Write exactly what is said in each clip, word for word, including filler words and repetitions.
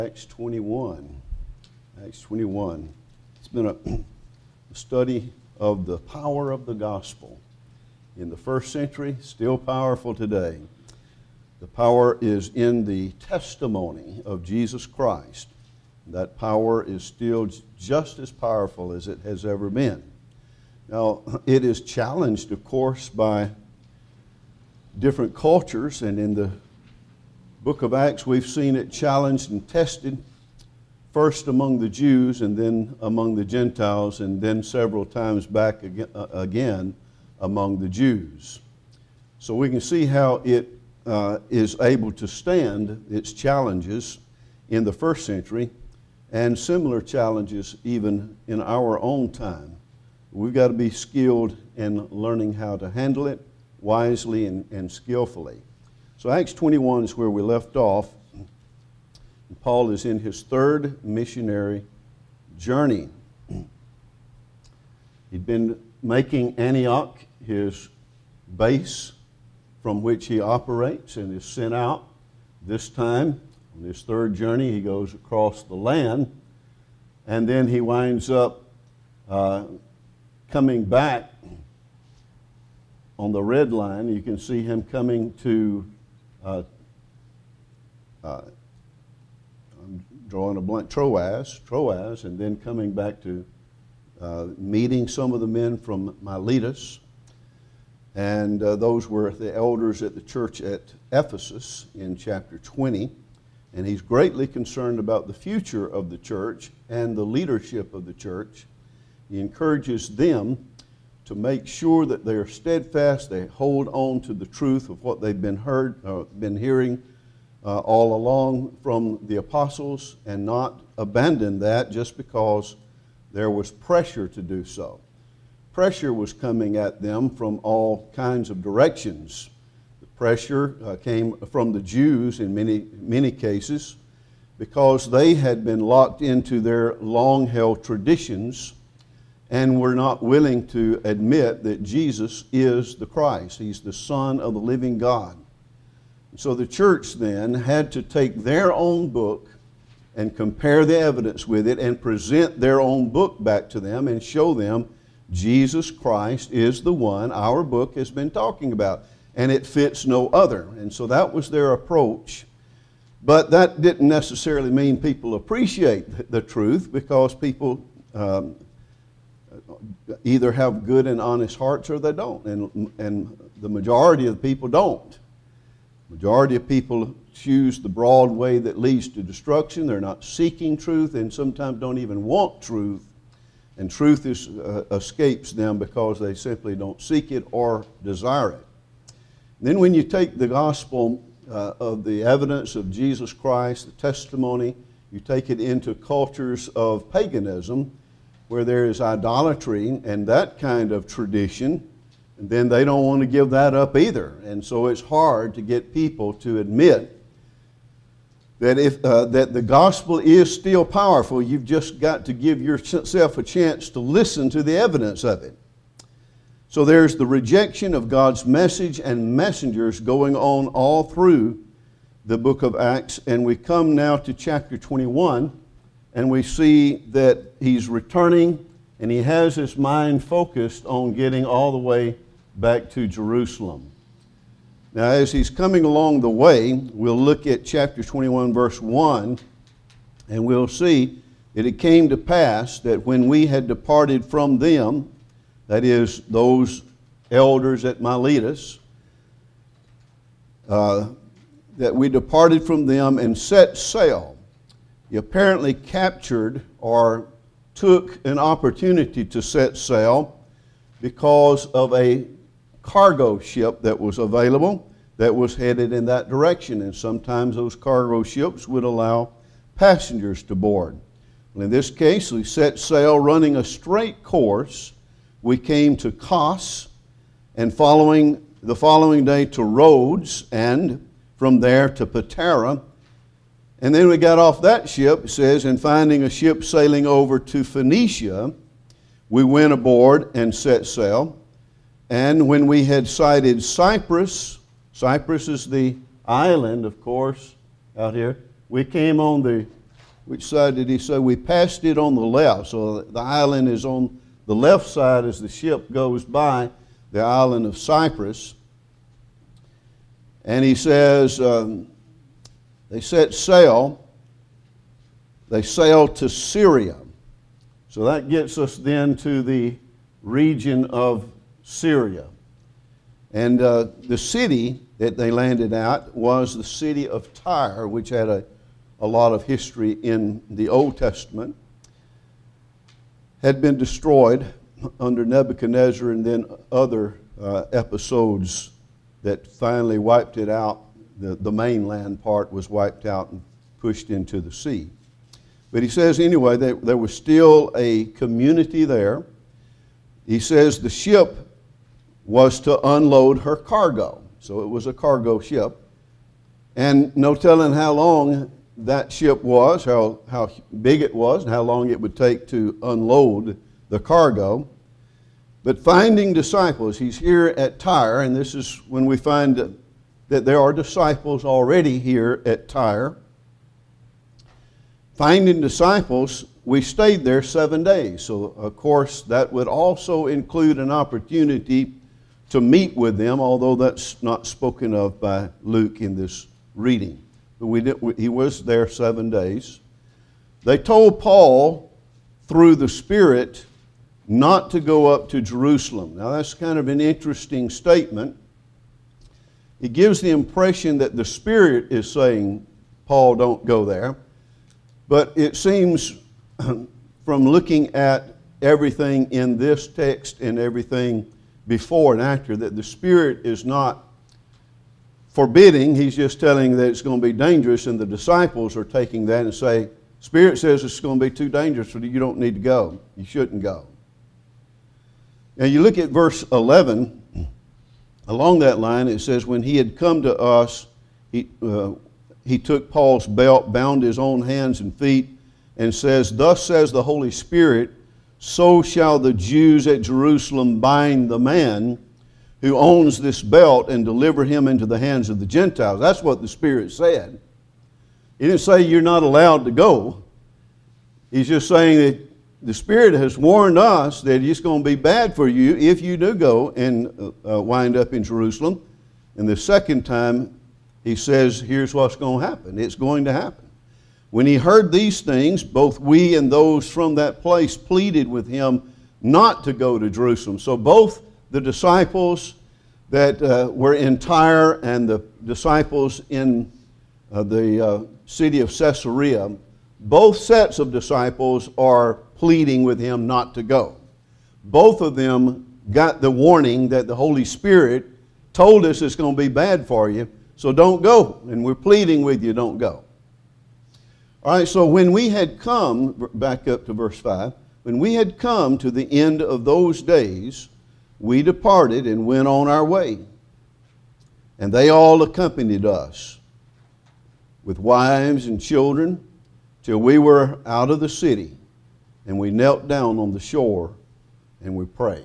Acts twenty-one. Acts twenty-one. It's been a, a study of the power of the gospel. In the first century, still powerful today. The power is in the testimony of Jesus Christ. That power is still just as powerful as it has ever been. Now, it is challenged, of course, by different cultures, and in the book of Acts, we've seen it challenged and tested, first among the Jews and then among the Gentiles, and then several times back again among the Jews. So we can see how it uh, is able to stand its challenges in the first century and similar challenges even in our own time. We've got to be skilled in learning how to handle it wisely and, and skillfully. So Acts twenty-one is where we left off. Paul is in his third missionary journey. He'd been making Antioch his base from which he operates and is sent out. This time, on his third journey, he goes across the land, and then he winds up uh, coming back on the red line. You can see him coming to, uh, uh, I'm drawing a blank, Troas, Troas, and then coming back to uh, meeting some of the men from Miletus. And uh, those were the elders at the church at Ephesus in chapter twenty. And he's greatly concerned about the future of the church and the leadership of the church. He encourages them to make sure that they are steadfast, they hold on to the truth of what they've been heard, uh, been hearing uh, all along from the apostles, and not abandon that just because there was pressure to do so. Pressure was coming at them from all kinds of directions. The pressure uh, came from the Jews in many, many cases because they had been locked into their long-held traditions and were not willing to admit that Jesus is the Christ. He's the Son of the living God. So the church then had to take their own book and compare the evidence with it and present their own book back to them and show them Jesus Christ is the one our book has been talking about, and it fits no other. And so that was their approach. But that didn't necessarily mean people appreciate the truth, because people um, either have good and honest hearts or they don't. And, and the majority of the people don't. Majority of people choose the broad way that leads to destruction. They're not seeking truth, and sometimes don't even want truth. And truth is, uh, escapes them because they simply don't seek it or desire it. Then when you take the gospel uh, of the evidence of Jesus Christ, the testimony, you take it into cultures of paganism where there is idolatry and that kind of tradition, and then they don't want to give that up either. And so it's hard to get people to admit that if uh, that the gospel is still powerful. You've just got to give yourself a chance to listen to the evidence of it. So there's the rejection of God's message and messengers going on all through the book of Acts. And we come now to chapter twenty-one, and we see that he's returning, and he has his mind focused on getting all the way back to Jerusalem. Now, as he's coming along the way, we'll look at chapter twenty-one, verse one, and we'll see that it came to pass that when we had departed from them, that is, those elders at Miletus, uh, that we departed from them and set sail. He apparently captured or took an opportunity to set sail because of a cargo ship that was available that was headed in that direction. And sometimes those cargo ships would allow passengers to board. Well, in this case, we set sail running a straight course. We came to Kos, and following the following day to Rhodes, and from there to Patara. And then we got off that ship, it says, and finding a ship sailing over to Phoenicia, we went aboard and set sail. And when we had sighted Cyprus, Cyprus is the island, of course, out here, we came on the Which side did he say? We passed it on the left. So the island is on the left side as the ship goes by the island of Cyprus. And he says, um, they set sail. They sailed to Syria. So that gets us then to the region of Syria. And uh, the city that they landed at was the city of Tyre, which had a, a lot of history in the Old Testament. Had been destroyed under Nebuchadnezzar, and then other uh, episodes that finally wiped it out. The, the mainland part was wiped out and pushed into the sea. But he says anyway, there, there was still a community there. He says the ship was to unload her cargo. So it was a cargo ship. And no telling how long that ship was, how, how big it was, and how long it would take to unload the cargo. But finding disciples, he's here at Tyre, and this is when we find that there are disciples already here at Tyre. Finding disciples, we stayed there seven days. So, of course, that would also include an opportunity to meet with them, although that's not spoken of by Luke in this reading. But we did, he was there seven days. They told Paul through the Spirit not to go up to Jerusalem. Now that's kind of an interesting statement. It gives the impression that the Spirit is saying, Paul, don't go there. But it seems from looking at everything in this text and everything before and after that the Spirit is not forbidding. He's just telling that it's going to be dangerous, and the disciples are taking that and say, Spirit says it's going to be too dangerous, so you don't need to go. You shouldn't go. Now you look at verse eleven. Along that line it says, when he had come to us, he, uh, he took Paul's belt, bound his own hands and feet, and says, thus says the Holy Spirit, so shall the Jews at Jerusalem bind the man who owns this belt and deliver him into the hands of the Gentiles. That's what the Spirit said. He didn't say you're not allowed to go. He's just saying that the Spirit has warned us that it's going to be bad for you if you do go and uh, wind up in Jerusalem. And the second time, he says, here's what's going to happen. It's going to happen. When he heard these things, both we and those from that place pleaded with him not to go to Jerusalem. So both the disciples that uh, were in Tyre and the disciples in uh, the uh, city of Caesarea, both sets of disciples are pleading with him not to go. Both of them got the warning that the Holy Spirit told us it's going to be bad for you, so don't go. And we're pleading with you, don't go. All right, so when we had come, back up to verse five, when we had come to the end of those days, we departed and went on our way. And they all accompanied us with wives and children till we were out of the city. And we knelt down on the shore and we prayed.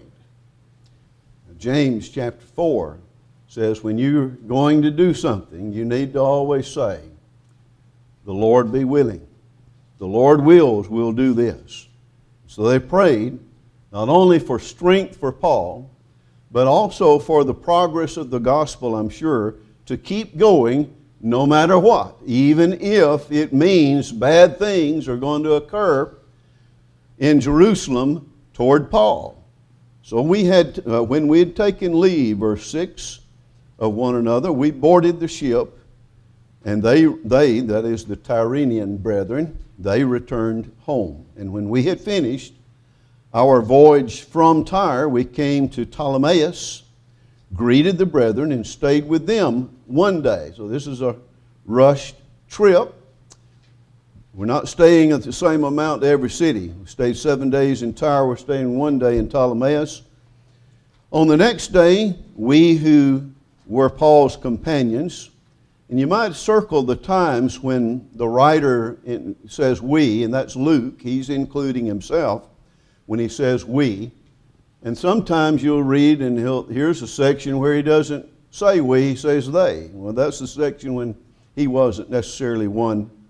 James chapter four says when you're going to do something, you need to always say, the Lord be willing. The Lord wills, we'll do this. So they prayed not only for strength for Paul, but also for the progress of the gospel, I'm sure, to keep going no matter what, even if it means bad things are going to occur in Jerusalem toward Paul. So we had, uh, when we had taken leave, verse six, of one another, we boarded the ship, and they, they, that is the Tyrrhenian brethren, they returned home. And when we had finished our voyage from Tyre, we came to Ptolemais, greeted the brethren, and stayed with them one day. So this is a rushed trip. We're not staying at the same amount to every city. We stayed seven days in Tyre. We're staying one day in Ptolemais. On the next day, we who were Paul's companions, and you might circle the times when the writer says we, and that's Luke. He's including himself when he says we. And sometimes you'll read, and he'll, here's a section where he doesn't say we, he says they. Well, that's the section when he wasn't necessarily one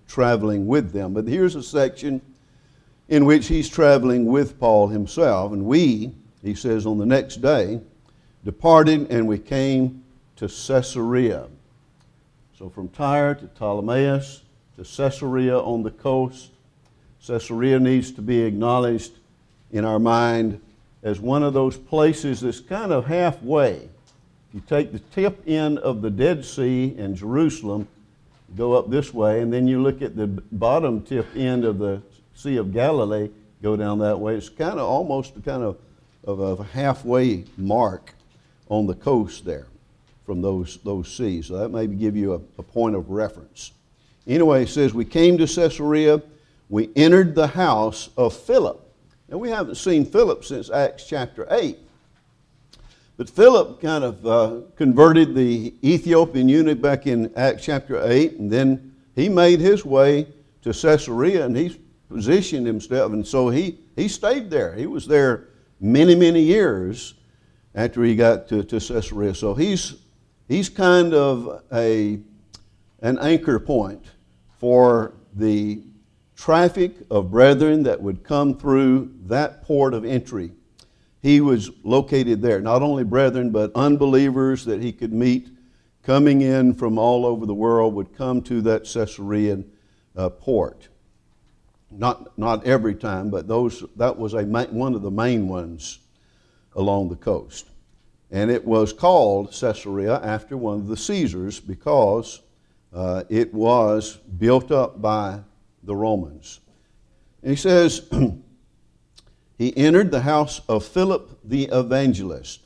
traveling with them. But here's a section in which he's traveling with Paul himself. And we, he says, on the next day, departed and we came to Caesarea. So from Tyre to Ptolemais to Caesarea on the coast. Caesarea needs to be acknowledged in our mind as one of those places that's kind of halfway. If you take the tip end of the Dead Sea in Jerusalem, go up this way, and then you look at the bottom tip end of the Sea of Galilee, go down that way. It's kind of almost kind of, of a halfway mark on the coast there from those, those seas. So that may give you a, a point of reference. Anyway, it says, we came to Caesarea, we entered the house of Philip. Now, we haven't seen Philip since Acts chapter eight. But Philip kind of uh, converted the Ethiopian eunuch back in Acts chapter eight, and then he made his way to Caesarea, and he positioned himself, and so he, he stayed there. He was there many, many years after he got to, to Caesarea. So he's, he's kind of a, an anchor point for the traffic of brethren that would come through that port of entry. He was located there. Not only brethren, but unbelievers that he could meet coming in from all over the world would come to that Caesarean uh, port. Not, not every time, but those that was a one of the main ones along the coast. And it was called Caesarea after one of the Caesars because uh, it was built up by the Romans. And he says, he entered the house of Philip the evangelist.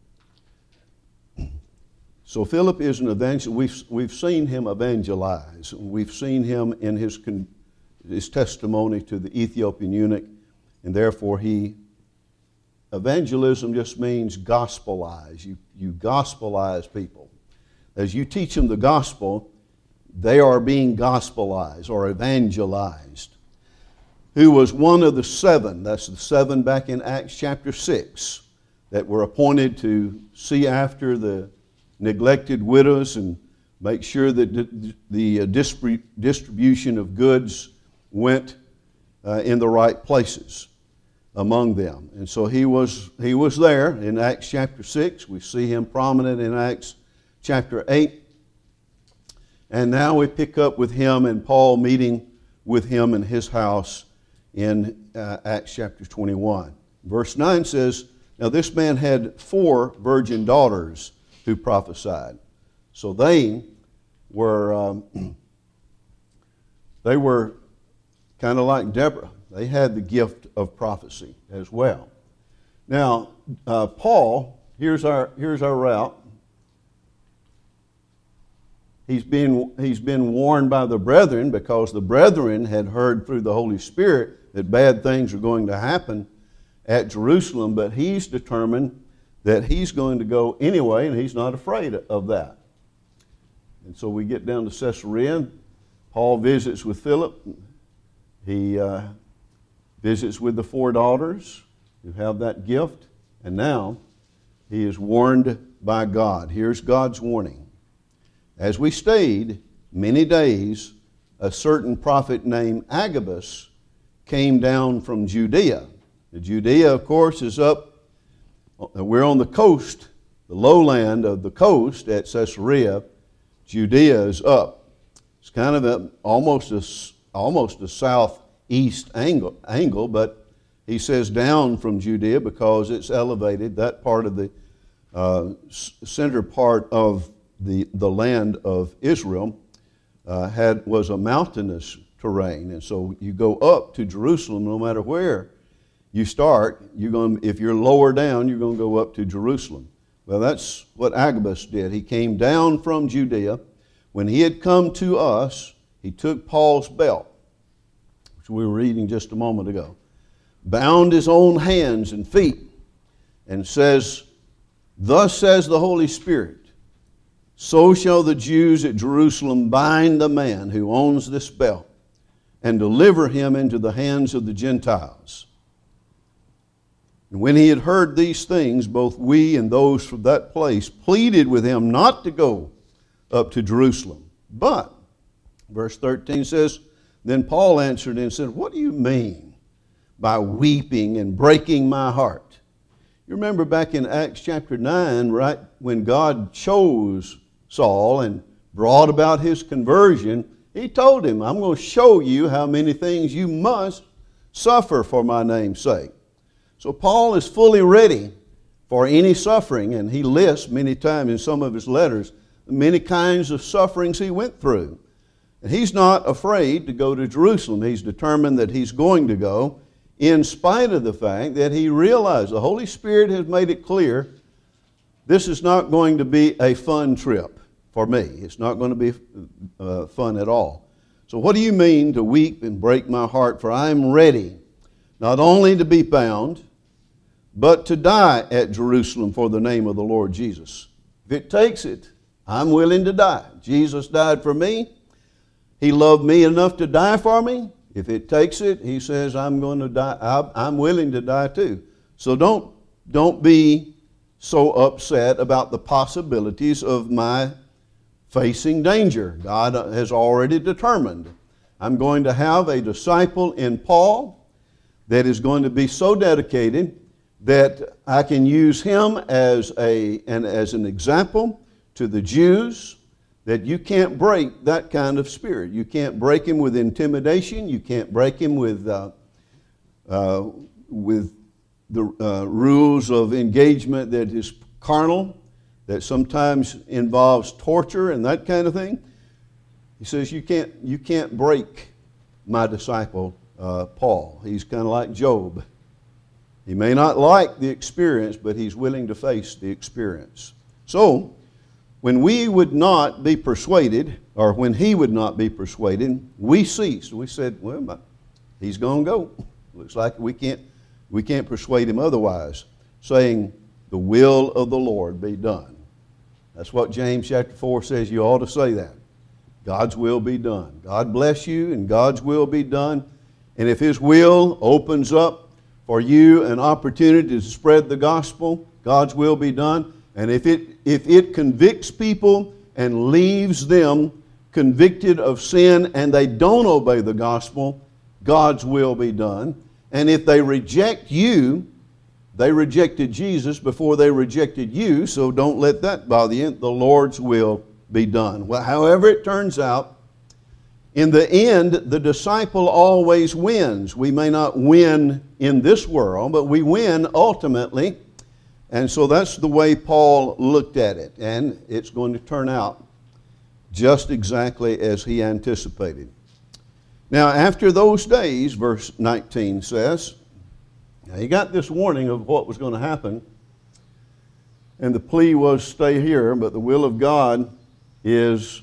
So Philip is an evangelist. We've, we've seen him evangelize. We've seen him in his, con, his testimony to the Ethiopian eunuch, and therefore he, evangelism just means gospelize. You, you gospelize people. As you teach them the gospel, they are being gospelized or evangelized. Who was one of the seven, that's the seven back in Acts chapter six, that were appointed to see after the neglected widows and make sure that the, the distribution of goods went uh, in the right places among them. And so he was, he was there in Acts chapter six. We see him prominent in Acts chapter eight. And now we pick up with him and Paul meeting with him in his house in uh, Acts chapter twenty-one. Verse nine says, now this man had four virgin daughters who prophesied. So they were, um, they were kind of like Deborah. They had the gift of prophecy as well. Now, uh, Paul, here's our, here's our route. He's been, he's been warned by the brethren because the brethren had heard through the Holy Spirit that bad things are going to happen at Jerusalem, but he's determined that he's going to go anyway, and he's not afraid of that. And so we get down to Caesarea. Paul visits with Philip. He uh, visits with the four daughters who have that gift, and now he is warned by God. Here's God's warning. As we stayed many days, a certain prophet named Agabus came down from Judea. The Judea, of course, is up, we're on the coast, the lowland of the coast at Caesarea. Judea is up. It's kind of a, almost a, almost a southeast angle, angle, but he says down from Judea because it's elevated. That part of the uh, center part of The, the land of Israel uh, had was a mountainous terrain, and so you go up to Jerusalem. No matter where you start, you're going. If you're lower down, you're going to go up to Jerusalem. Well, that's what Agabus did. He came down from Judea. When he had come to us, he took Paul's belt, which we were reading just a moment ago, bound his own hands and feet, and says, "Thus says the Holy Spirit, so shall the Jews at Jerusalem bind the man who owns this belt and deliver him into the hands of the Gentiles." And when he had heard these things, both we and those from that place pleaded with him not to go up to Jerusalem. But, verse thirteen says, Then Paul answered and said, what do you mean by weeping and breaking my heart? You remember back in Acts chapter nine, right, when God chose Saul and brought about his conversion, he told him, I'm going to show you how many things you must suffer for my name's sake. So Paul is fully ready for any suffering, and he lists many times in some of his letters many kinds of sufferings he went through. And he's not afraid to go to Jerusalem. He's determined that he's going to go, in spite of the fact that he realized the Holy Spirit has made it clear this is not going to be a fun trip for me. It's not going to be uh, fun at all. So what do you mean to weep and break my heart? For I am ready not only to be bound, but to die at Jerusalem for the name of the Lord Jesus. If it takes it, I'm willing to die. Jesus died for me. He loved me enough to die for me. If it takes it, he says, I'm going to die. I'm willing to die too. So don't, don't be so upset about the possibilities of my facing danger. God has already determined. I'm going to have a disciple in Paul that is going to be so dedicated that I can use him as, a, and as an example to the Jews, that you can't break that kind of spirit. You can't break him with intimidation. You can't break him with, uh, uh, with the uh, rules of engagement that is carnal, that sometimes involves torture and that kind of thing. He says, you can't, you can't break my disciple, uh, Paul. He's kind of like Job. He may not like the experience, but he's willing to face the experience. So, when we would not be persuaded, or when he would not be persuaded, we ceased. We said, well, he's going to go. Looks like we can't, we can't persuade him otherwise, saying, the will of the Lord be done. That's what James chapter four says. You ought to say that. God's will be done. God bless you, and God's will be done. And if his will opens up for you an opportunity to spread the gospel, God's will be done. And if it, if it convicts people and leaves them convicted of sin and they don't obey the gospel, God's will be done. And if they reject you, they rejected Jesus before they rejected you, so don't let that bother you. The Lord's will be done. Well, however it turns out, in the end, the disciple always wins. We may not win in this world, but we win ultimately. And so that's the way Paul looked at it. And it's going to turn out just exactly as he anticipated. Now, after those days, verse nineteen says, now he got this warning of what was going to happen. And the plea was, stay here, but the will of God is,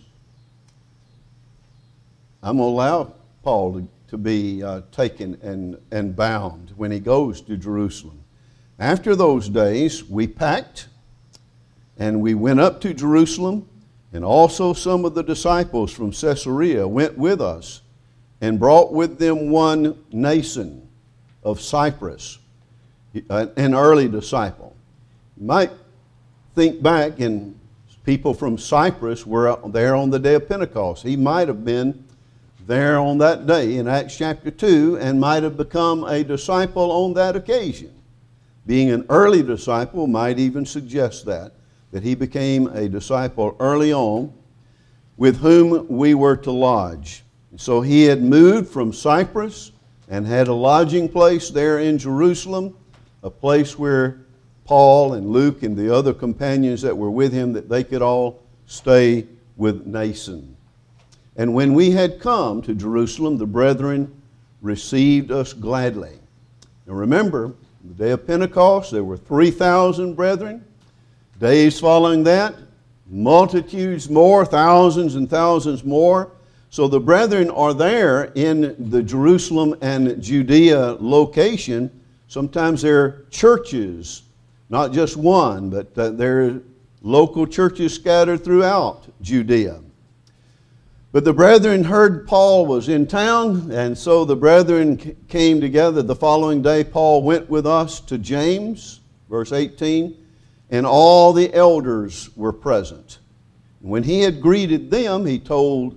I'm going to allow Paul to, to be uh, taken and, and bound when he goes to Jerusalem. After those days, we packed and we went up to Jerusalem, and also some of the disciples from Caesarea went with us and brought with them one Mnason of Cyprus, an early disciple. You might think back, and people from Cyprus were there on the day of Pentecost. He might have been there on that day in Acts chapter two and might have become a disciple on that occasion. Being an early disciple might even suggest that, that he became a disciple early on with whom we were to lodge. So he had moved from Cyprus and had a lodging place there in Jerusalem, a place where Paul and Luke and the other companions that were with him, that they could all stay with Mnason. And when we had come to Jerusalem, the brethren received us gladly. Now remember, the day of Pentecost, there were three thousand brethren. Days following that, multitudes more, thousands and thousands more. So the brethren are there in the Jerusalem and Judea location. Sometimes they're churches, not just one, but uh, they're local churches scattered throughout Judea. But the brethren heard Paul was in town, and so the brethren came together. The following day, Paul went with us to James, verse eighteen, and all the elders were present. When he had greeted them, he told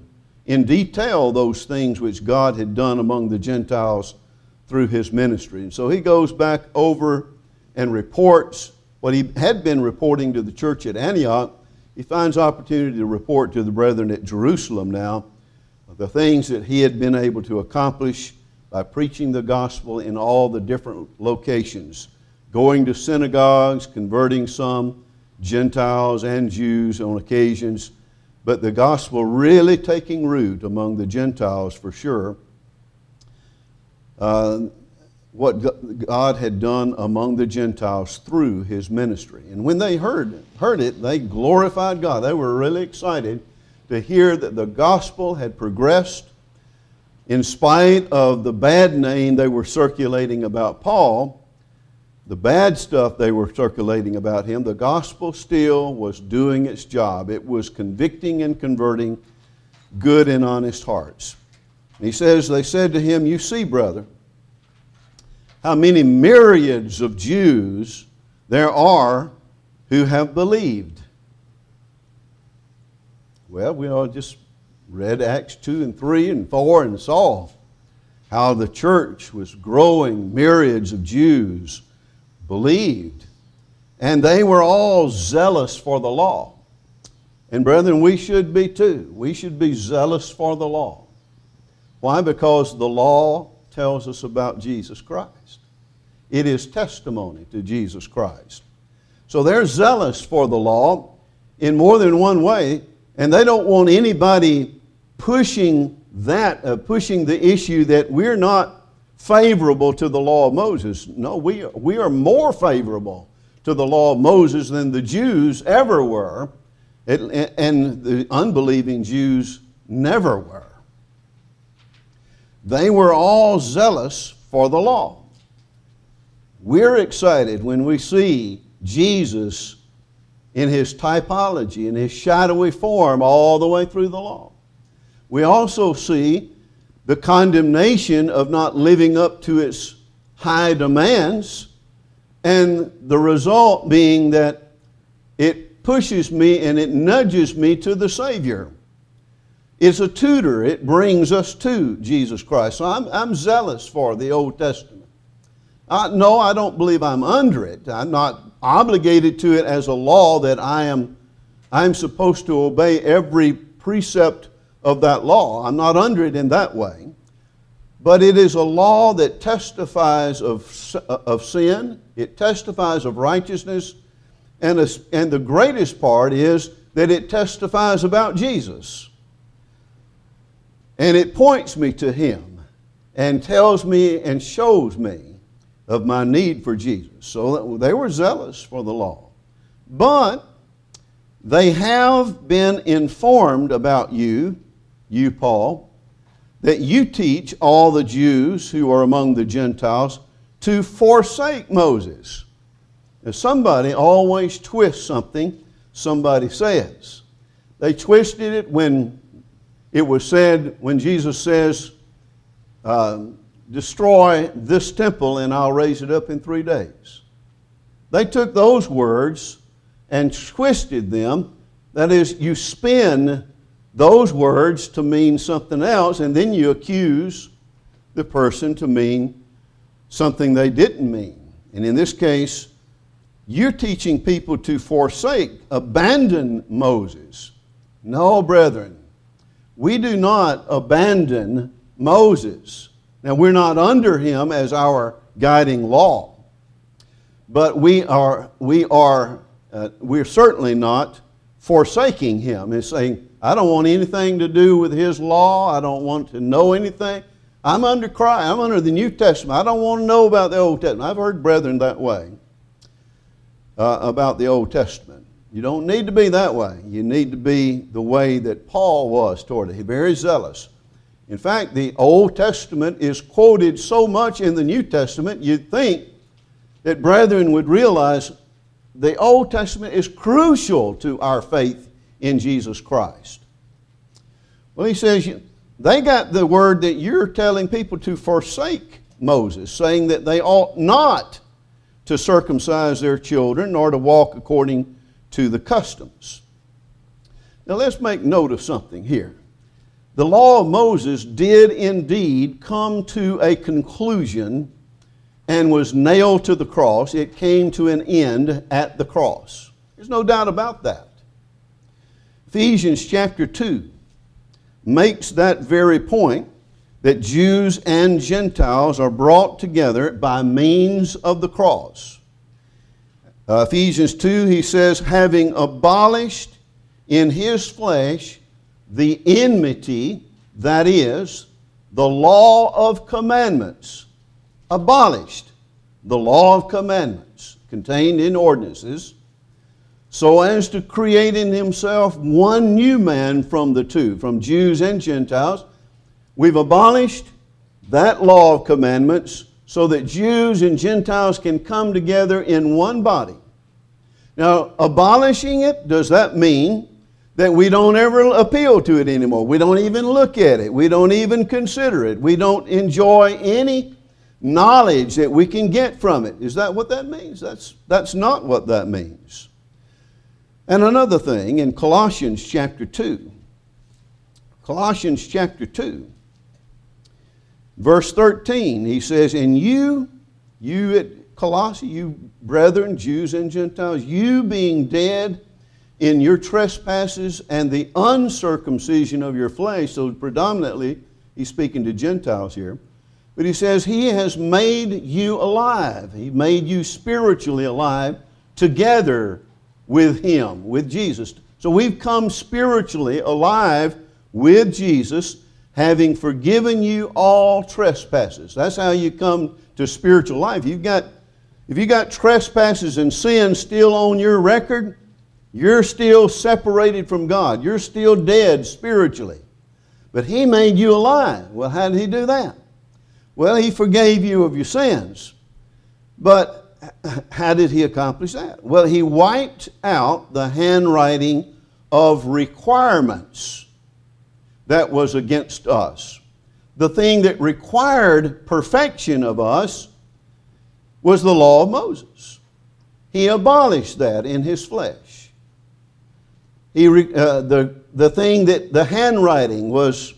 in detail those things which God had done among the Gentiles through his ministry. And so he goes back over and reports what he had been reporting to the church at Antioch. He finds opportunity to report to the brethren at Jerusalem now the things that he had been able to accomplish by preaching the gospel in all the different locations, going to synagogues, converting some Gentiles and Jews on occasions, but the gospel really taking root among the Gentiles for sure. Uh, what God had done among the Gentiles through his ministry. And when they heard, heard it, they glorified God. They were really excited to hear that the gospel had progressed in spite of the bad name they were circulating about Paul, the bad stuff they were circulating about him. The gospel still was doing its job. It was convicting and converting good and honest hearts. And he says, they said to him, "You see, brother, how many myriads of Jews there are who have believed." Well, we all just read Acts two and three and four and saw how the church was growing. Myriads of Jews believed, and they were all zealous for the law. And brethren, we should be too. We should be zealous for the law. Why? Because the law tells us about Jesus Christ. It is testimony to Jesus Christ. So they're zealous for the law in more than one way, and they don't want anybody pushing that, uh, pushing the issue that we're not favorable to the law of Moses. No, we are, we are more favorable to the law of Moses than the Jews ever were, and the unbelieving Jews never were. They were all zealous for the law. We're excited when we see Jesus in his typology, in his shadowy form all the way through the law. We also see the condemnation of not living up to its high demands, and the result being that it pushes me and it nudges me to the Savior. It's a tutor. It brings us to Jesus Christ. So I'm, I'm zealous for the Old Testament. Uh, no, I don't believe I'm under it. I'm not obligated to it as a law that I am I'm supposed to obey every precept of that law. I'm not under it in that way. But it is a law that testifies of, of sin. It testifies of righteousness. And, a, and the greatest part is that it testifies about Jesus. And it points me to him and tells me and shows me of my need for Jesus. So they were zealous for the law. But they have been informed about you, you Paul, that you teach all the Jews who are among the Gentiles to forsake Moses. Now somebody always twists something somebody says. They twisted it when it was said, when Jesus says, uh, destroy this temple and I'll raise it up in three days. They took those words and twisted them. That is, you spin those words to mean something else, and then you accuse the person to mean something they didn't mean. And in this case, you're teaching people to forsake, abandon Moses. No, brethren, we do not abandon Moses. Now, we're not under him as our guiding law, but we are, we are, uh, we're certainly not forsaking him and saying, I don't want anything to do with his law. I don't want to know anything. I'm under Christ. I'm under the New Testament. I don't want to know about the Old Testament. I've heard brethren that way uh, about the Old Testament. You don't need to be that way. You need to be the way that Paul was toward it, very zealous. In fact, the Old Testament is quoted so much in the New Testament, you'd think that brethren would realize the Old Testament is crucial to our faith in Jesus Christ. Well, he says, they got the word that you're telling people to forsake Moses, saying that they ought not to circumcise their children nor to walk according to the customs. Now let's make note of something here. the law of Moses did indeed come to a conclusion and was nailed to the cross. It came to an end at the cross. There's no doubt about that. Ephesians chapter two makes that very point, that Jews and Gentiles are brought together by means of the cross. Uh, Ephesians two, he says, having abolished in his flesh the enmity, that is, the law of commandments. Abolished the law of commandments contained in ordinances, so as to create in himself one new man from the two, from Jews and Gentiles. We've abolished that law of commandments so that Jews and Gentiles can come together in one body. Now, abolishing it, does that mean that we don't ever appeal to it anymore? We don't even look at it. We don't even consider it. We don't enjoy any knowledge that we can get from it. Is that what that means? That's, that's not what that means. And another thing, in Colossians chapter two, Colossians chapter two, verse thirteen, he says, and you, you at Colossae, you brethren, Jews and Gentiles, you being dead in your trespasses and the uncircumcision of your flesh, so predominantly he's speaking to Gentiles here, but he says he has made you alive. He made you spiritually alive together with him, with Jesus. So we've come spiritually alive with Jesus, having forgiven you all trespasses. That's how you come to spiritual life. You've got, if you've got trespasses and sins still on your record, you're still separated from God. You're still dead spiritually. But he made you alive. Well, how did he do that? Well, he forgave you of your sins. But how did he accomplish that? Well, he wiped out the handwriting of requirements that was against us. The thing that required perfection of us was the law of Moses. He abolished that in his flesh. He, uh, the, the thing that the handwriting was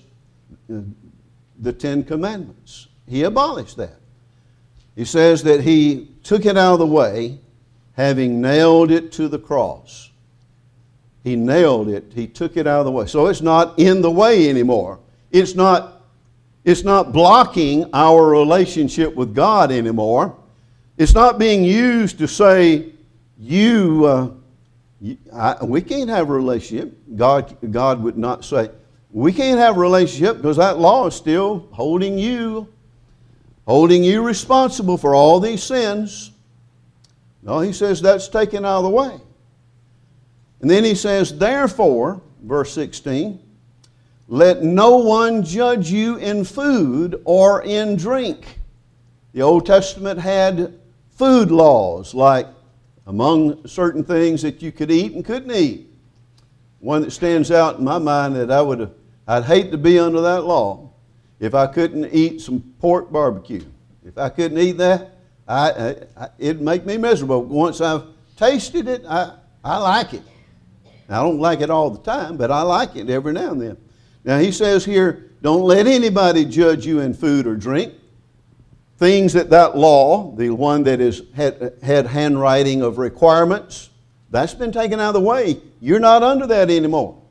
the Ten Commandments. He abolished that. He says that he took it out of the way, having nailed it to the cross. He nailed it. He took it out of the way. So it's not in the way anymore. It's not, it's not blocking our relationship with God anymore. It's not being used to say, you, uh, you I, we can't have a relationship. God, God would not say, we can't have a relationship because that law is still holding you, holding you responsible for all these sins. No, he says that's taken out of the way. And then he says, therefore, verse sixteen, let no one judge you in food or in drink. The Old Testament had food laws, like among certain things that you could eat and couldn't eat. One that stands out in my mind that I would, I'd hate to be under that law if I couldn't eat some pork barbecue. If I couldn't eat that, I, I, I, it'd make me miserable. Once I've tasted it, I, I like it. I don't like it all the time, but I like it every now and then. Now he says here, don't let anybody judge you in food or drink. Things that that law, the one that is had, had handwriting of requirements, that's been taken out of the way. You're not under that anymore.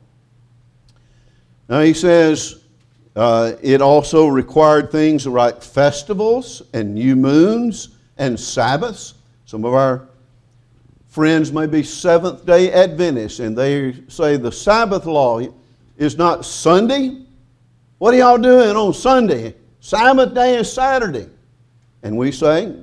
Now he says uh, it also required things like festivals and new moons and Sabbaths. Some of our friends may be Seventh-day Adventists, and they say the Sabbath law is not Sunday. What are y'all doing on Sunday? Sabbath day is Saturday. And we say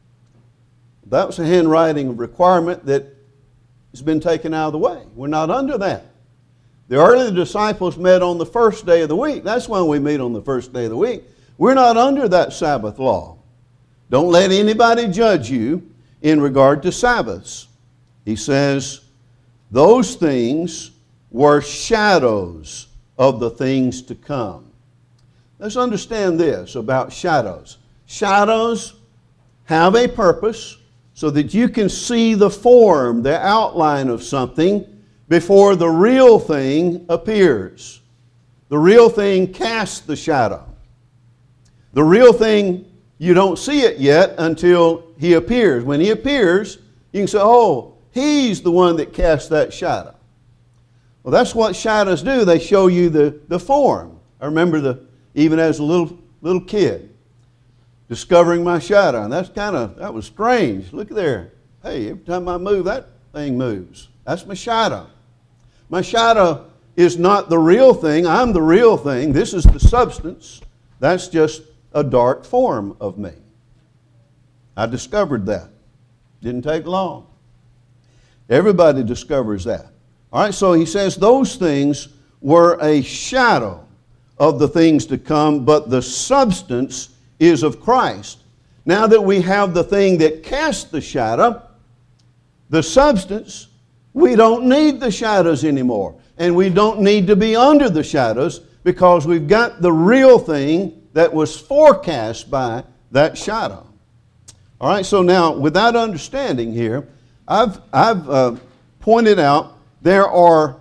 that was a handwriting of requirement that has been taken out of the way. We're not under that. The early disciples met on the first day of the week. That's when we meet on the first day of the week. We're not under that Sabbath law. Don't let anybody judge you in regard to Sabbaths. He says, those things were shadows of the things to come. Let's understand this about shadows. Shadows have a purpose so that you can see the form, the outline of something before the real thing appears. The real thing casts the shadow. The real thing, you don't see it yet until He appears. When He appears, you can say, oh, He's the one that casts that shadow. Well, that's what shadows do. They show you the, the form. I remember the even as a little little kid, discovering my shadow. And that's kind of, that was strange. Look there. Hey, every time I move, that thing moves. That's my shadow. My shadow is not the real thing. I'm the real thing. This is the substance. That's just a dark form of me. I discovered that. Didn't take long. Everybody discovers that. All right, so he says those things were a shadow of the things to come, but the substance is of Christ. Now that we have the thing that casts the shadow, the substance, we don't need the shadows anymore. And we don't need to be under the shadows because we've got the real thing that was forecast by that shadow. All right, so now with that understanding here, I've, I've uh, pointed out there are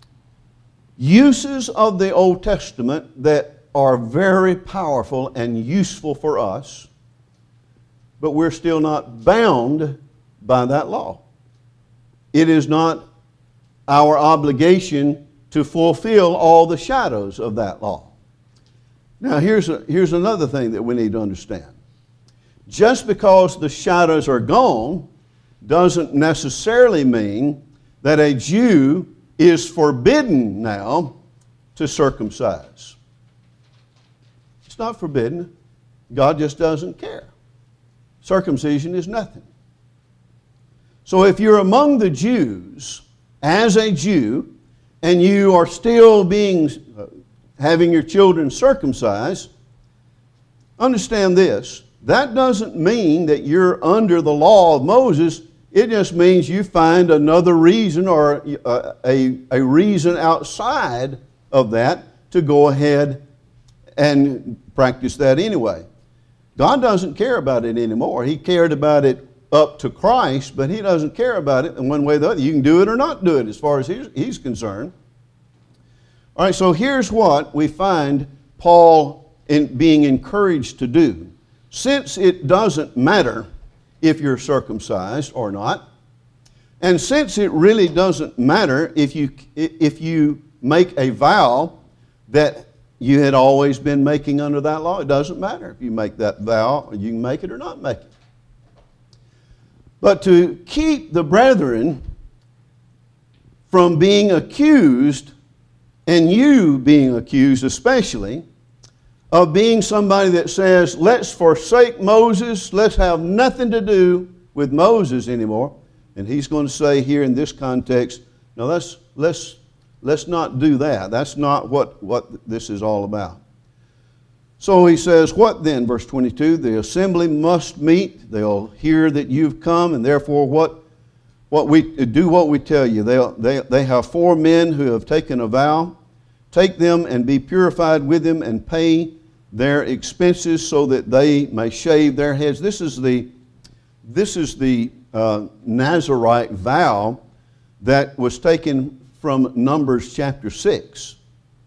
uses of the Old Testament that are very powerful and useful for us, but we're still not bound by that law. It is not our obligation to fulfill all the shadows of that law. Now here's, a, here's another thing that we need to understand. Just because the shadows are gone doesn't necessarily mean that a Jew is forbidden now to circumcise. It's not forbidden. God just doesn't care. Circumcision is nothing. So if you're among the Jews as a Jew and you are still being uh, having your children circumcised, understand this. That doesn't mean that you're under the law of Moses. It just means you find another reason or a, a, a reason outside of that to go ahead and practice that anyway. God doesn't care about it anymore. He cared about it up to Christ, but He doesn't care about it in one way or the other. You can do it or not do it as far as he's, he's concerned. All right, so here's what we find Paul in being encouraged to do. Since it doesn't matter if you're circumcised or not, and since it really doesn't matter if you, if you make a vow that you had always been making under that law, it doesn't matter if you make that vow, you can make it or not make it. But to keep the brethren from being accused, and you being accused especially, of being somebody that says, let's forsake Moses, let's have nothing to do with Moses anymore. And he's going to say here in this context, no, let's, let's, let's not do that. That's not what, what this is all about. So he says, what then? Verse twenty-two, the assembly must meet. They'll hear that you've come, and therefore what, what we do what we tell you. They, they, they have four men who have taken a vow. Take them and be purified with them and pay their expenses so that they may shave their heads. This is the, this is the uh, Nazirite vow that was taken from Numbers chapter six.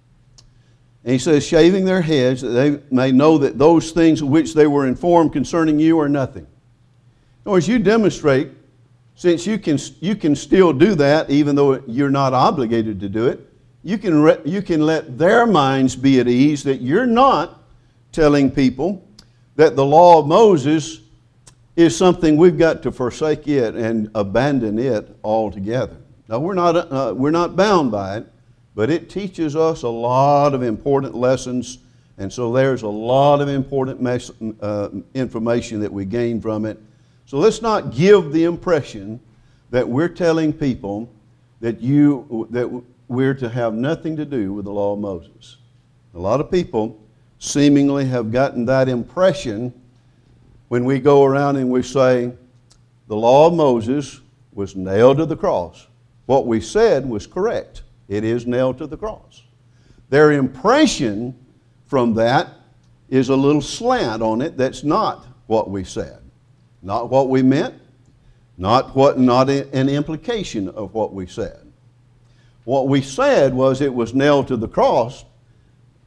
And he says, shaving their heads, that they may know that those things of which they were informed concerning you are nothing. In other words, you demonstrate, since you can, you can still do that even though you're not obligated to do it, you can, re- you can let their minds be at ease that you're not telling people that the law of Moses is something we've got to forsake it and abandon it altogether. Now, we're not, uh, we're not bound by it, but it teaches us a lot of important lessons, and so there's a lot of important mes- uh, information that we gain from it. So let's not give the impression that we're telling people that, you, that we're to have nothing to do with the law of Moses. A lot of people seemingly have gotten that impression when we go around and we say, the law of Moses was nailed to the cross. What we said was correct. It is nailed to the cross. Their impression from that is a little slant on it that's not what we said, not what we meant, not what, not an implication of what we said. What we said was it was nailed to the cross,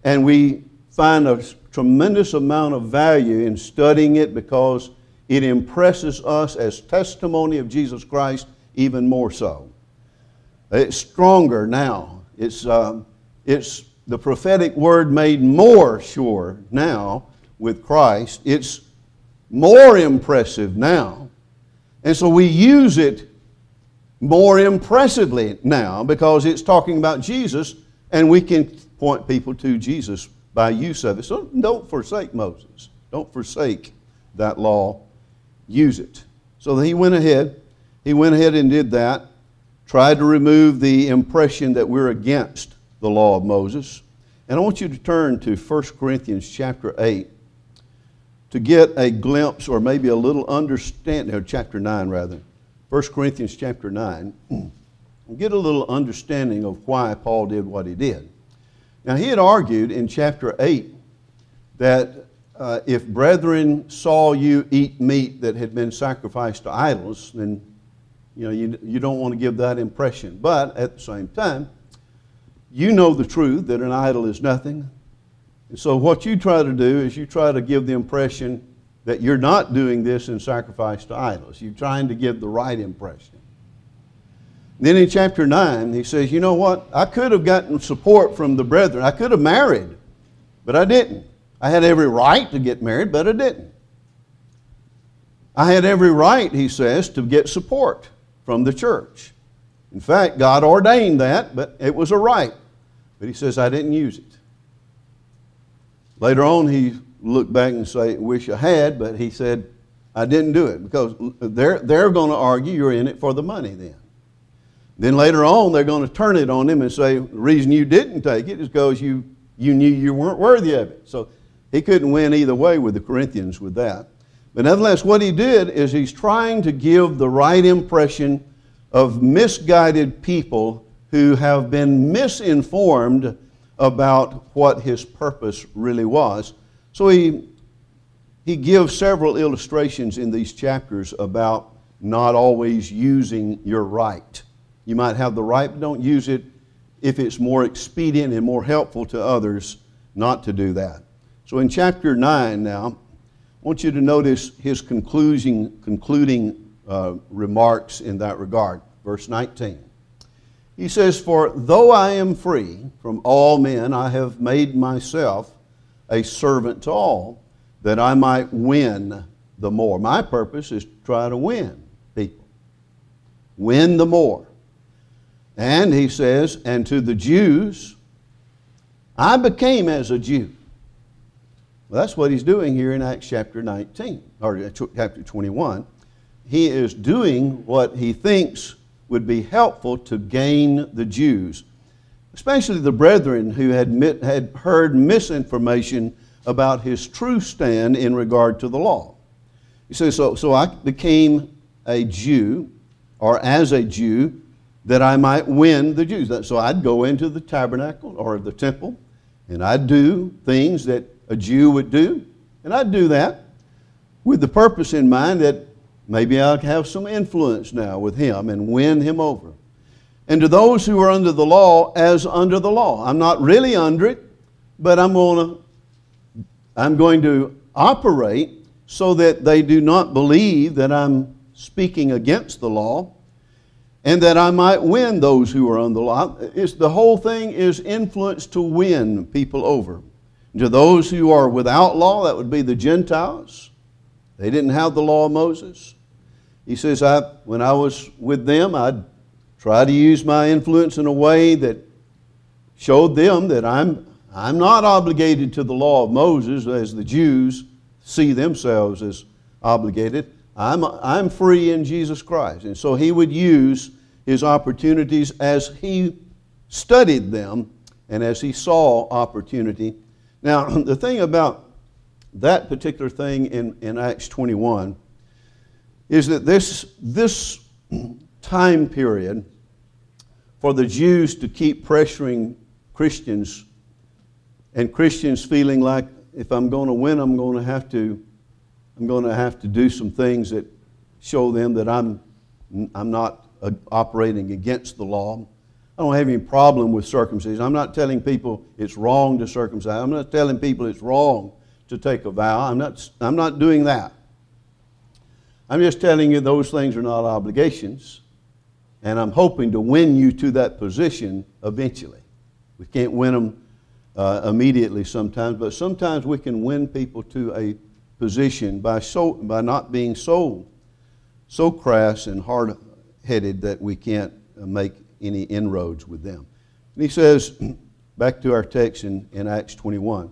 And we find a tremendous amount of value in studying it because it impresses us as testimony of Jesus Christ even more so. It's stronger now. It's, uh, it's the prophetic word made more sure now with Christ. It's more impressive now. And so we use it more impressively now because it's talking about Jesus, and we can point people to Jesus by use of it. So don't forsake Moses. Don't forsake that law. Use it. So he went ahead. He went ahead and did that. Tried to remove the impression that we're against the law of Moses. And I want you to turn to First Corinthians chapter eight to get a glimpse or maybe a little understanding, or chapter nine rather. First Corinthians chapter nine. Get a little understanding of why Paul did what he did. Now he had argued in chapter eight that uh, if brethren saw you eat meat that had been sacrificed to idols, then you know you, you don't want to give that impression. But at the same time, you know the truth that an idol is nothing. And so what you try to do is you try to give the impression that you're not doing this in sacrifice to idols. You're trying to give the right impression. Then in chapter nine, he says, you know what? I could have gotten support from the brethren. I could have married, but I didn't. I had every right to get married, but I didn't. I had every right, he says, to get support from the church. In fact, God ordained that, but it was a right. But he says, I didn't use it. Later on, he looked back and say, wish I had, but he said, I didn't do it because they're, they're going to argue you're in it for the money then. Then later on, they're going to turn it on him and say, the reason you didn't take it is because you, you knew you weren't worthy of it. So he couldn't win either way with the Corinthians with that. But nevertheless, what he did is he's trying to give the right impression of misguided people who have been misinformed about what his purpose really was. So he, he gives several illustrations in these chapters about not always using your right. You might have the right, but don't use it if it's more expedient and more helpful to others not to do that. So in chapter nine now, I want you to notice his concluding, concluding uh, remarks in that regard. Verse nineteen. He says, for though I am free from all men, I have made myself a servant to all, that I might win the more. My purpose is to try to win people. Win the more. And he says, and to the Jews, I became as a Jew. Well, that's what he's doing here in Acts chapter nineteen, or chapter twenty-one. He is doing what he thinks would be helpful to gain the Jews, especially the brethren who had, had heard misinformation about his true stand in regard to the law. He says, so, so I became a Jew, or as a Jew, that I might win the Jews. So I'd go into the tabernacle or the temple, and I'd do things that a Jew would do, and I'd do that with the purpose in mind that maybe I'll have some influence now with him and win him over. And to those who are under the law, as under the law. I'm not really under it, but I'm going to, I'm going to operate so that they do not believe that I'm speaking against the law, and that I might win those who are under the law. It's, the whole thing is influence to win people over. And to those who are without law, that would be the Gentiles. They didn't have the law of Moses. He says, I, when I was with them, I'd try to use my influence in a way that showed them that I'm, I'm not obligated to the law of Moses as the Jews see themselves as obligated. I'm, I'm free in Jesus Christ. And so he would use his opportunities as he studied them and as he saw opportunity. Now, the thing about that particular thing in, in Acts twenty-one is that this, this time period for the Jews to keep pressuring Christians, and Christians feeling like if I'm going to win, I'm going to have to I'm going to have to do some things that show them that I'm, I'm not uh, operating against the law. I don't have any problem with circumcision. I'm not telling people it's wrong to circumcise. I'm not telling people it's wrong to take a vow. I'm not, I'm not doing that. I'm just telling you those things are not obligations, and I'm hoping to win you to that position eventually. We can't win them uh, immediately sometimes, but sometimes we can win people to a position by so, by not being so, so crass and hard-headed that we can't make any inroads with them. And he says, back to our text in, in Acts twenty-one,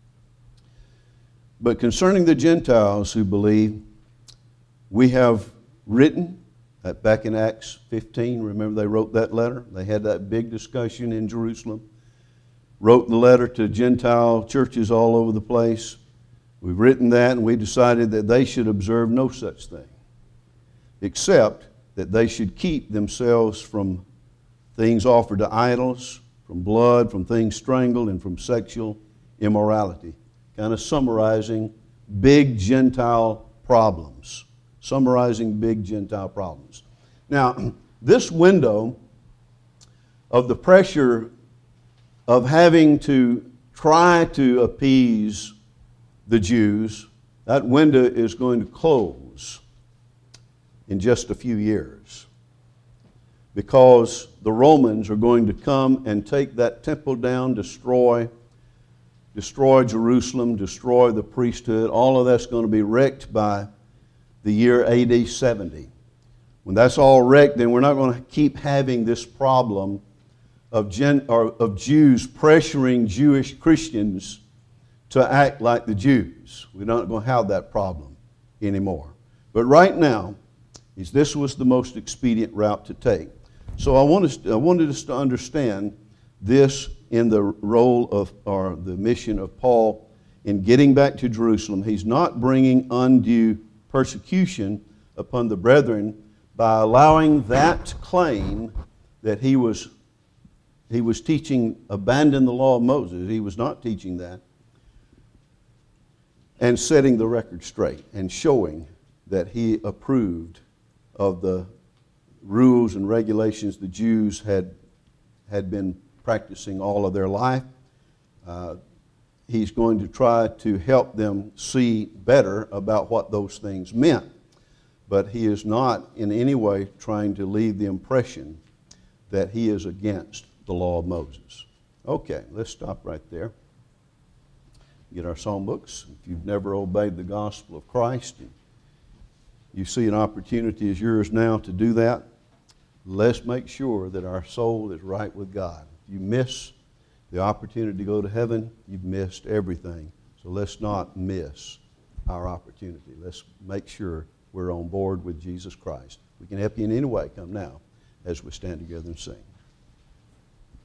but concerning the Gentiles who believe, we have written, that back in Acts fifteen, remember they wrote that letter? They had that big discussion in Jerusalem. Wrote the letter to Gentile churches all over the place. We've written that, and we decided that they should observe no such thing, except that they should keep themselves from things offered to idols, from blood, from things strangled, and from sexual immorality. Kind of summarizing big Gentile problems. Summarizing big Gentile problems. Now, this window of the pressure of having to try to appease the Jews, that window is going to close in just a few years, because the Romans are going to come and take that temple down, destroy, destroy Jerusalem, destroy the priesthood. All of that's going to be wrecked by the year A D seventy. When that's all wrecked, then we're not going to keep having this problem of, Gen, or of Jews pressuring Jewish Christians to act like the Jews. We're not going to have that problem anymore. But right now, is this was the most expedient route to take. So I, want us, I wanted us to understand this in the role of, or the mission of Paul in getting back to Jerusalem. He's not bringing undue persecution upon the brethren by allowing that claim that he was, he was teaching, abandon the law of Moses. He was not teaching that. And setting the record straight and showing that he approved of the rules and regulations the Jews had, had been practicing all of their life. Uh, he's going to try to help them see better about what those things meant. But he is not in any way trying to leave the impression that he is against the law of Moses. Okay, let's stop right there. Get our psalm books. If you've never obeyed the gospel of Christ, you see an opportunity as yours now to do that. Let's make sure that our soul is right with God. If you miss the opportunity to go to heaven, you've missed everything. So let's not miss our opportunity. Let's make sure we're on board with Jesus Christ. We can help you in any way. Come now as we stand together and sing.